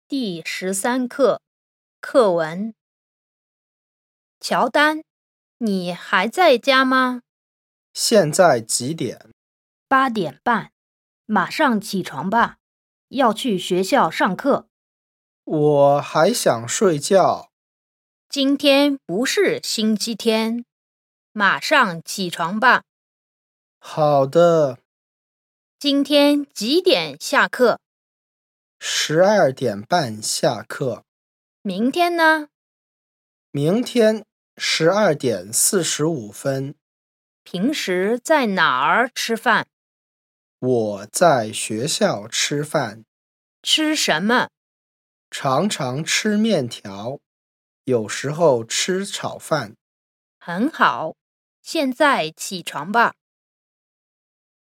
第13课课文。乔丹，你还在家吗现在几点 ？8点半，马上起床吧，要去学校上课。 我还想睡觉。 今天不是星期天，马上起床吧。 好的。 今天几点下课 12点半下课。 明天呢？ 明天12点45分。 平时在哪儿吃饭？ 我在学校吃饭， 吃什么？ 常常吃面条，有时候吃炒饭。 很好，现在起床吧。